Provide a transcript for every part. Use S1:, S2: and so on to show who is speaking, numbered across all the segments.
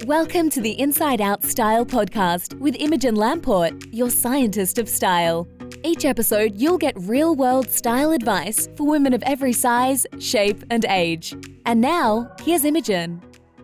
S1: Welcome to the Inside Out Style podcast with Imogen Lamport, your scientist of style. Each episode, you'll get real-world style advice for women of every size, shape, and age. And now, here's Imogen.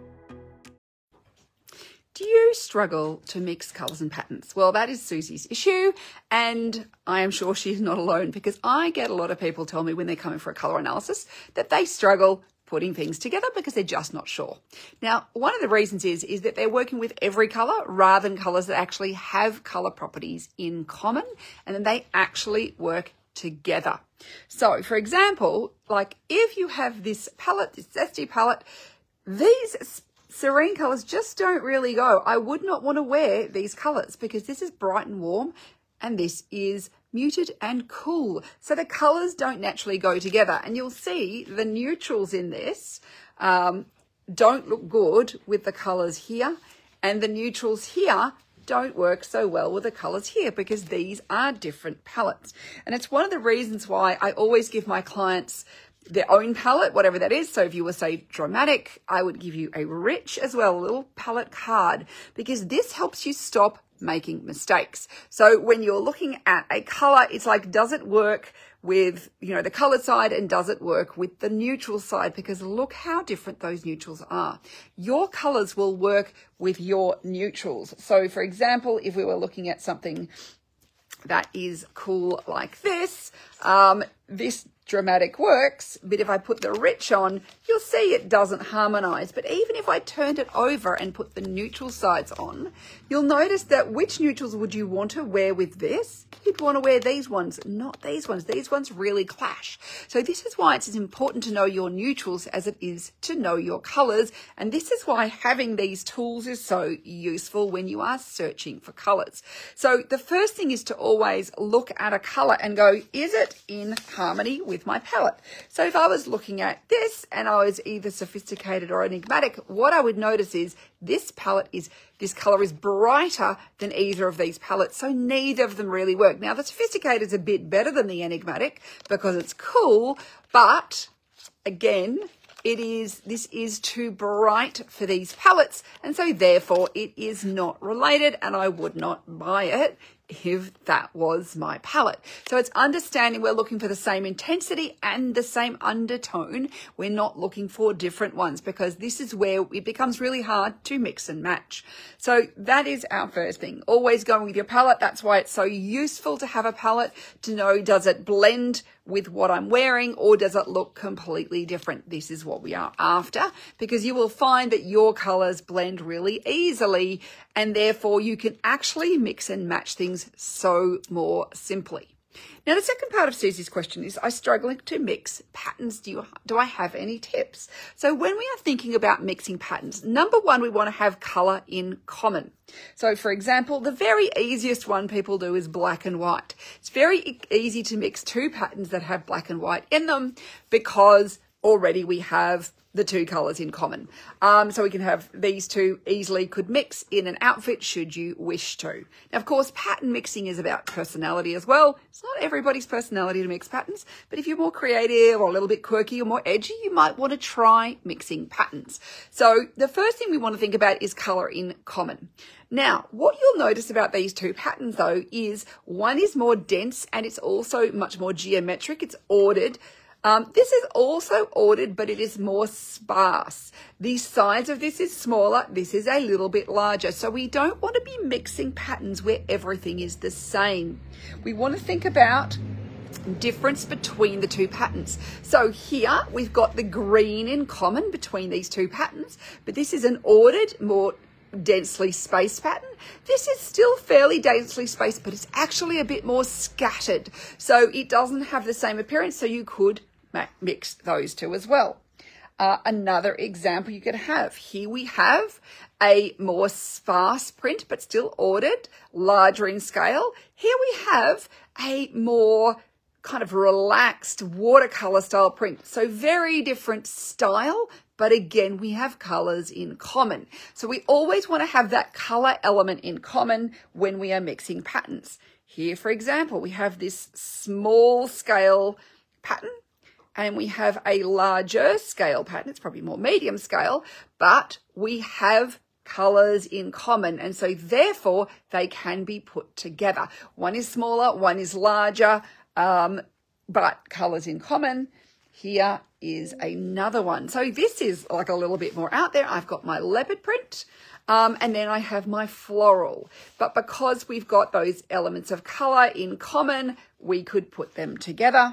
S2: Do you struggle to mix colours and patterns? Well, that is Susie's issue, and I am sure she's not alone because I get a lot of people tell me when they're coming for a colour analysis that they struggle putting things together because they're just not sure. Now, one of the reasons is that they're working with every colour rather than colours that actually have colour properties in common, and then they actually work together. So, for example, like if you have this palette, this zesty palette, these serene colours just don't really go. I would not want to wear these colours because this is bright and warm and this is muted and cool. So the colours don't naturally go together. And you'll see the neutrals in this don't look good with the colours here. And the neutrals here don't work so well with the colours here because these are different palettes. And it's one of the reasons why I always give my clients their own palette, whatever that is. So if you were, say, dramatic, I would give you a rich as well, a little palette card, because this helps you stop making mistakes. So when you're looking at a color, it's like, does it work with, the color side and does it work with the neutral side? Because look how different those neutrals are. Your colors will work with your neutrals. So for example, if we were looking at something that is cool like this, this dramatic works, but if I put the rich on, you'll see it doesn't harmonize. But even if I turned it over and put the neutral sides on, you'll notice that which neutrals would you want to wear with this? You'd want to wear these ones, not these ones. These ones really clash. So this is why it's as important to know your neutrals as it is to know your colors. And this is why having these tools is so useful when you are searching for colors. So the first thing is to always look at a color and go, is it in harmony with my palette? So if I was looking at this and I was either sophisticated or enigmatic, what I would notice is this color is brighter than either of these palettes, so neither of them really work. Now the sophisticated is a bit better than the enigmatic because it's cool, but again, this is too bright for these palettes, and so therefore it is not related, and I would not buy it if that was my palette. So it's understanding we're looking for the same intensity and the same undertone. We're not looking for different ones because this is where it becomes really hard to mix and match. So that is our first thing. Always going with your palette. That's why it's so useful to have a palette to know, does it blend with what I'm wearing or does it look completely different? This is what we are after, because you will find that your colors blend really easily and therefore you can actually mix and match things so more simply. Now, the second part of Susie's question is, I'm struggling to mix patterns. Do I have any tips? So when we are thinking about mixing patterns, number one, we want to have color in common. So for example, the very easiest one people do is black and white. It's very easy to mix two patterns that have black and white in them because already we have the two colors in common. So we can have these two easily could mix in an outfit should you wish to. Now, of course, pattern mixing is about personality as well. It's not everybody's personality to mix patterns, but if you're more creative or a little bit quirky or more edgy, you might want to try mixing patterns. So the first thing we want to think about is color in common. Now, what you'll notice about these two patterns though is one is more dense and it's also much more geometric. It's ordered. This is also ordered, but it is more sparse. The size of this is smaller. This is a little bit larger. So we don't want to be mixing patterns where everything is the same. We want to think about difference between the two patterns. So here we've got the green in common between these two patterns, but this is an ordered, more densely spaced pattern. This is still fairly densely spaced, but it's actually a bit more scattered. So it doesn't have the same appearance. So you could mix those two as well. Another example you could have, here we have a more sparse print, but still ordered, larger in scale. Here we have a more kind of relaxed watercolor style print. So very different style, but again, we have colors in common. So we always want to have that color element in common when we are mixing patterns. Here, for example, we have this small scale pattern and we have a larger scale pattern. It's probably more medium scale, but we have colours in common, and so therefore they can be put together. One is smaller, one is larger, but colours in common. Here is another one. So this is like a little bit more out there. I've got my leopard print, and then I have my floral. But because we've got those elements of colour in common, we could put them together.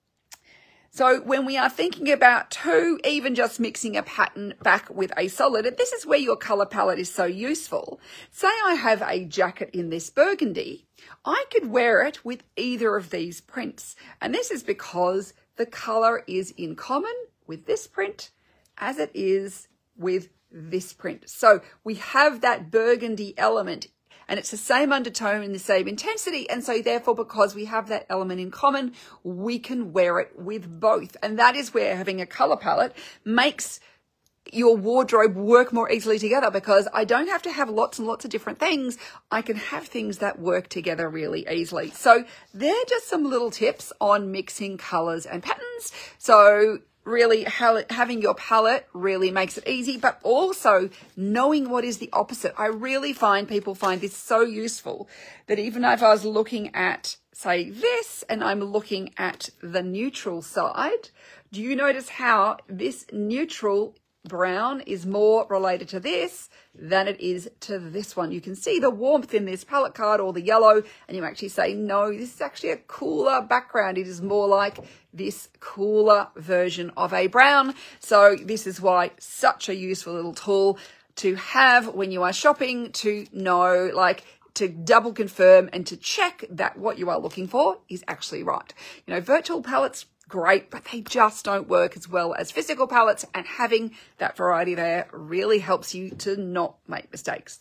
S2: So when we are thinking about too, even just mixing a pattern back with a solid, and this is where your colour palette is so useful. Say I have a jacket in this burgundy, I could wear it with either of these prints. And this is because the colour is in common with this print as it is with this print. So we have that burgundy element, and it's the same undertone and the same intensity. And so therefore, because we have that element in common, we can wear it with both. And that is where having a colour palette makes your wardrobe work more easily together, because I don't have to have lots and lots of different things. I can have things that work together really easily. So they're just some little tips on mixing colours and patterns. So really having your palette really makes it easy, but also knowing what is the opposite. I really find people find this so useful that even if I was looking at, say, this, and I'm looking at the neutral side, do you notice how this neutral brown is more related to this than it is to this one? You can see the warmth in this palette card, or the yellow, and you actually say, no, this is actually a cooler background. It is more like this cooler version of a brown. So this is why such a useful little tool to have when you are shopping, to know, like, to double confirm and to check that what you are looking for is actually right. You know, virtual palettes, great, but they just don't work as well as physical palettes, and having that variety there really helps you to not make mistakes.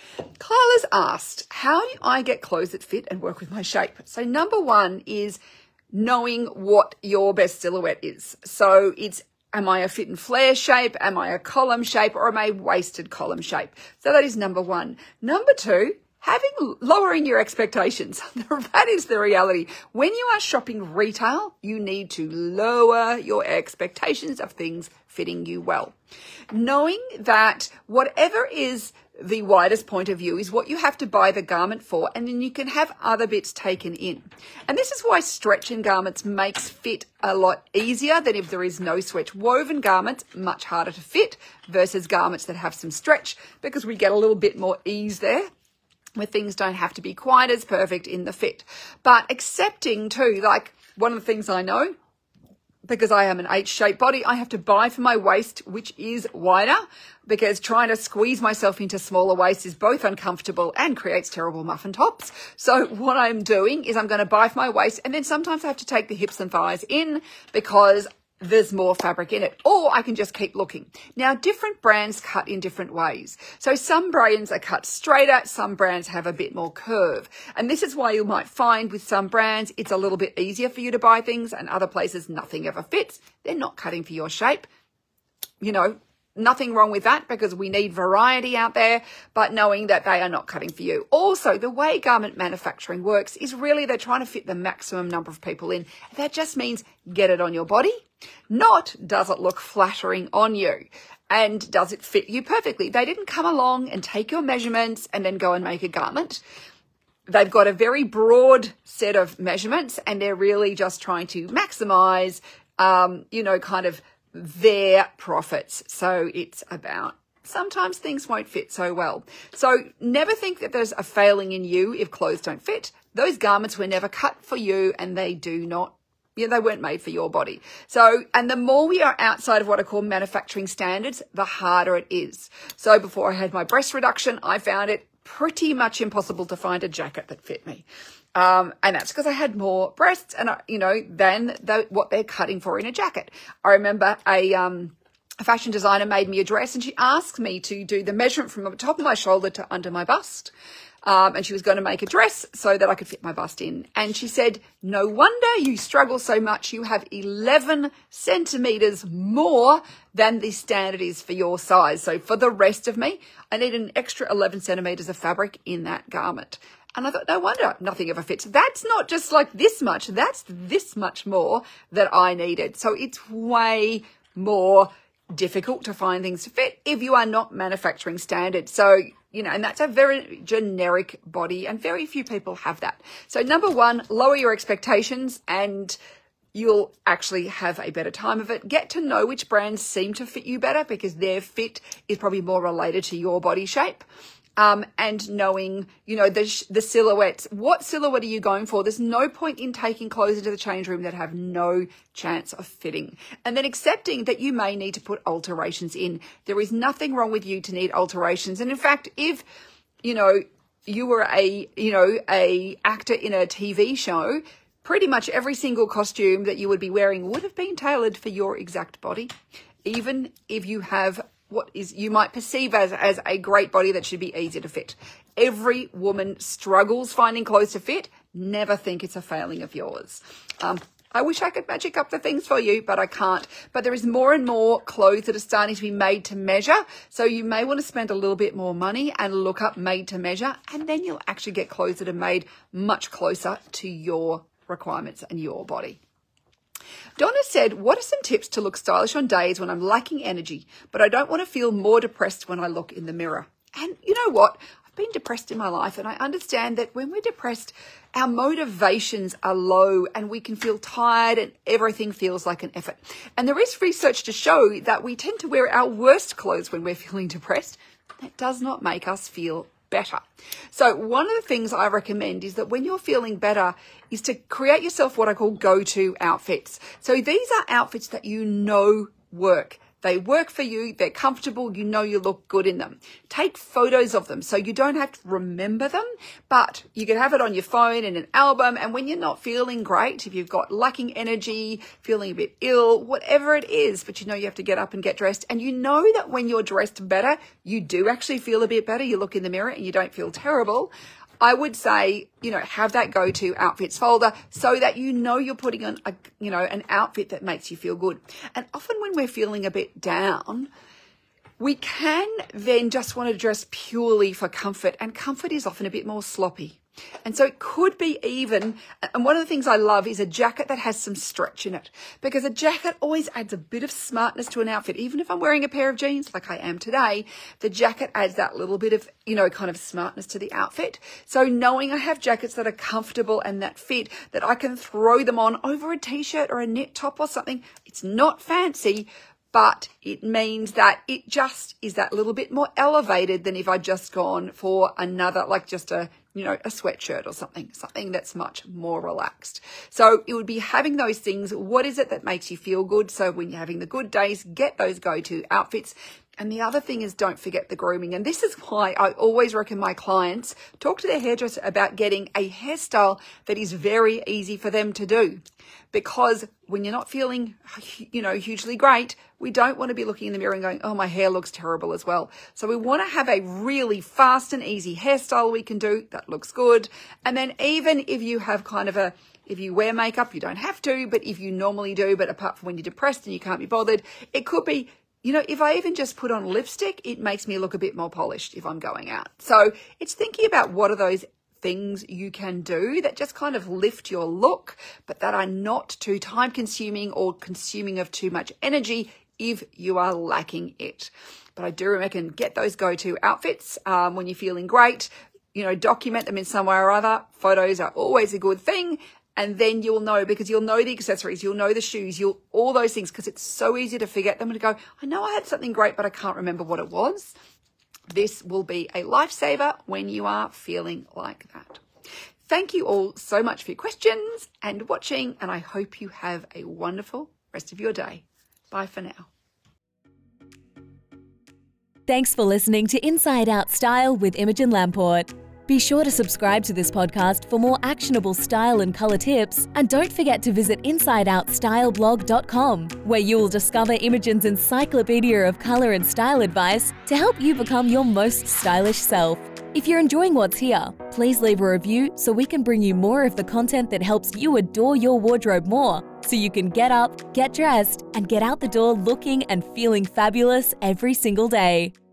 S2: Kyla's asked, how do I get clothes that fit and work with my shape? So number one is knowing what your best silhouette is. So it's, am I a fit and flare shape? Am I a column shape? Or am I a waisted column shape? So that is number one. Number two, lowering your expectations. That is the reality. When you are shopping retail, you need to lower your expectations of things fitting you well. Knowing that whatever is the widest point of view is what you have to buy the garment for, and then you can have other bits taken in. And this is why stretch in garments makes fit a lot easier than if there is no stretch. Woven garments, much harder to fit versus garments that have some stretch, because we get a little bit more ease there, where things don't have to be quite as perfect in the fit. But accepting too, like, one of the things I know, because I am an H-shaped body, I have to buy for my waist, which is wider, because trying to squeeze myself into smaller waist is both uncomfortable and creates terrible muffin tops. So what I'm doing is I'm going to buy for my waist, and then sometimes I have to take the hips and thighs in because there's more fabric in it, or I can just keep looking. Now, different brands cut in different ways. So some brands are cut straighter, some brands have a bit more curve. And this is why you might find with some brands, it's a little bit easier for you to buy things, and other places nothing ever fits. They're not cutting for your shape. You know, nothing wrong with that, because we need variety out there, but knowing that they are not cutting for you. Also, the way garment manufacturing works is really they're trying to fit the maximum number of people in. That just means get it on your body, not does it look flattering on you, and does it fit you perfectly. They didn't come along and take your measurements and then go and make a garment. They've got a very broad set of measurements, and they're really just trying to maximize, you know, kind of their profits. So it's about, sometimes things won't fit so well. So never think that there's a failing in you if clothes don't fit. Those garments were never cut for you, and they do not, you know, they weren't made for your body. So, and the more we are outside of what I call manufacturing standards, the harder it is. So before I had my breast reduction, I found it pretty much impossible to find a jacket that fit me. And that's because I had more breasts, and you know, than what they're cutting for in a jacket. I remember a fashion designer made me a dress, and she asked me to do the measurement from the top of my shoulder to under my bust. And she was going to make a dress so that I could fit my bust in. And she said, no wonder you struggle so much. You have 11 centimeters more than the standard is for your size. So for the rest of me, I need an extra 11 centimeters of fabric in that garment. And I thought, no wonder nothing ever fits. That's not just like this much. That's this much more that I needed. So it's way more difficult to find things to fit if you are not manufacturing standard. So, and that's a very generic body and very few people have that. So number one, lower your expectations and you'll actually have a better time of it. Get to know which brands seem to fit you better because their fit is probably more related to your body shape. And knowing, the silhouettes. What silhouette are you going for? There's no point in taking clothes into the change room that have no chance of fitting. And then accepting that you may need to put alterations in. There is nothing wrong with you to need alterations. And in fact, if, you were a actor in a TV show, pretty much every single costume that you would be wearing would have been tailored for your exact body, even if you have what is you might perceive as a great body that should be easy to fit. Every woman struggles finding clothes to fit. Never think it's a failing of yours. I wish I could magic up the things for you, but I can't. But there is more and more clothes that are starting to be made to measure. So you may want to spend a little bit more money and look up made to measure, and then you'll actually get clothes that are made much closer to your requirements and your body. Donna said, what are some tips to look stylish on days when I'm lacking energy, but I don't want to feel more depressed when I look in the mirror? And you know what? I've been depressed in my life, and I understand that when we're depressed, our motivations are low and we can feel tired and everything feels like an effort. And there is research to show that we tend to wear our worst clothes when we're feeling depressed. That does not make us feel better. So one of the things I recommend is that when you're feeling better is to create yourself what I call go-to outfits. So these are outfits that work. They work for you. They're comfortable. You look good in them. Take photos of them so you don't have to remember them, but you can have it on your phone in an album. And when you're not feeling great, if you've got lacking energy, feeling a bit ill, whatever it is, but you have to get up and get dressed. And you know that when you're dressed better, you do actually feel a bit better. You look in the mirror and you don't feel terrible. I would say, have that go-to outfits folder so that you're putting on an outfit that makes you feel good. And often when we're feeling a bit down, we can then just want to dress purely for comfort, and comfort is often a bit more sloppy. And so it could be and one of the things I love is a jacket that has some stretch in it, because a jacket always adds a bit of smartness to an outfit. Even if I'm wearing a pair of jeans like I am today, the jacket adds that little bit of, kind of smartness to the outfit. So knowing I have jackets that are comfortable and that fit, that I can throw them on over a t-shirt or a knit top or something, it's not fancy, but it means that it just is that little bit more elevated than if I'd just gone for another, like just a sweatshirt or something that's much more relaxed. So it would be having those things. What is it that makes you feel good? So when you're having the good days, get those go-to outfits. And the other thing is, don't forget the grooming. And this is why I always recommend my clients talk to their hairdresser about getting a hairstyle that is very easy for them to do. Because when you're not feeling, hugely great, we don't want to be looking in the mirror and going, oh, my hair looks terrible as well. So we want to have a really fast and easy hairstyle we can do that looks good. And then even if you have if you wear makeup, you don't have to, but if you normally do, but apart from when you're depressed and you can't be bothered, it could be, if I even just put on lipstick, it makes me look a bit more polished if I'm going out. So it's thinking about what are those things you can do that just kind of lift your look, but that are not too time consuming or consuming of too much energy if you are lacking it. But I do recommend get those go-to outfits when you're feeling great, document them in some way or other. Photos are always a good thing. And then you'll know, because you'll know the accessories, you'll know the shoes, all those things, because it's so easy to forget them and to go, I know I had something great, but I can't remember what it was. This will be a lifesaver when you are feeling like that. Thank you all so much for your questions and watching, and I hope you have a wonderful rest of your day. Bye for now.
S1: Thanks for listening to Inside Out Style with Imogen Lamport. Be sure to subscribe to this podcast for more actionable style and colour tips, and don't forget to visit InsideOutStyleBlog.com, where you will discover Imogen's encyclopedia of colour and style advice to help you become your most stylish self. If you're enjoying what's here, please leave a review so we can bring you more of the content that helps you adore your wardrobe more, so you can get up, get dressed, and get out the door looking and feeling fabulous every single day.